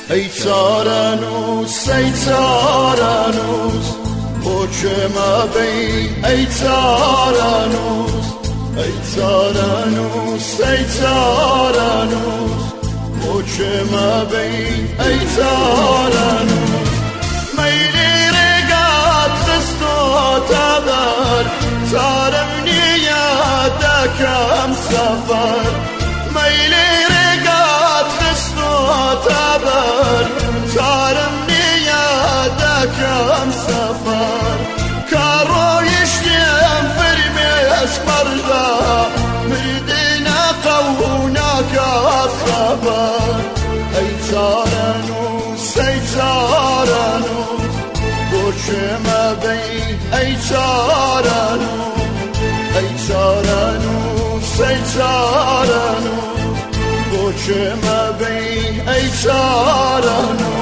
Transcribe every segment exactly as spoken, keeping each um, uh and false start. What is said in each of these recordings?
ای تارنوس ای تارنوس حکم بی ای تارنوس ای تارنوس ای تارنوس حکم بی ای تارنوس میلی رگات خستو تبر تارم نیادکم سفر میلی رگات خستو تبر تارم نیادکم سفر کارویش دیم فرمی اسپردا مردینا قونا کات خبر ای تارنوس ای تارنوس حکم بی ای تارنوس ای تارنوس ای تارنوس حکم بی ای تارنوس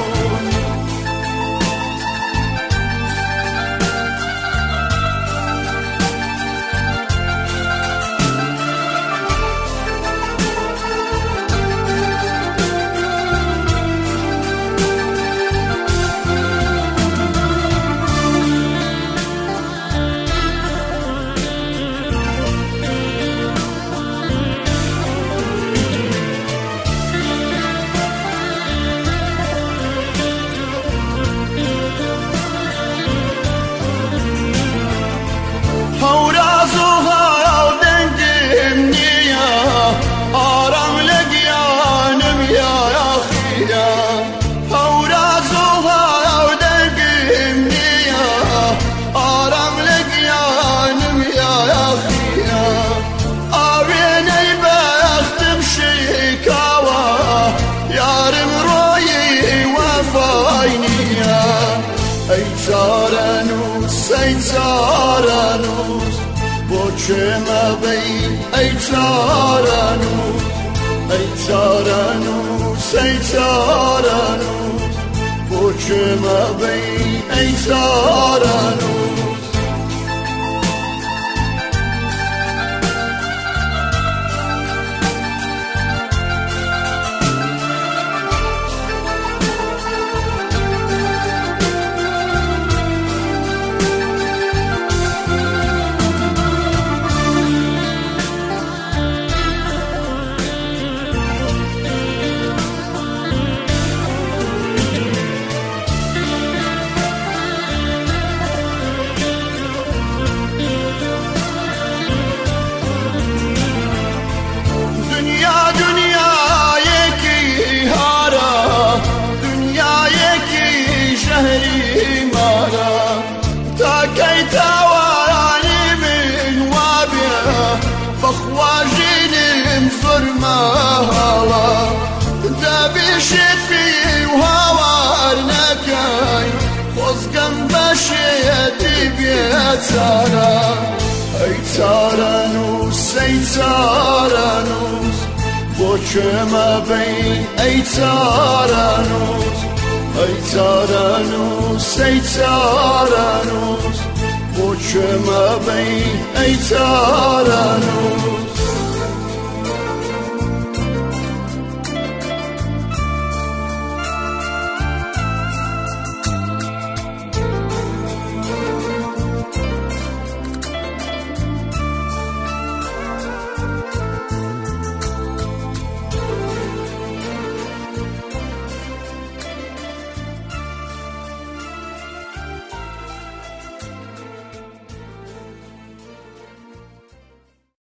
ای تارنوس ای تارنوس حکم بی ای تارنوس ای تارنوس ای تارنوس حکم بی ای تارنوس بخواجيني مهلا دابي شفي وهوارنكاي خزقم بشيتي بيتارا اي تارنوس اي تارنوس حكم بي اي تارنوس اي تارنوس اي تارنوس حكم بی ای تارنوس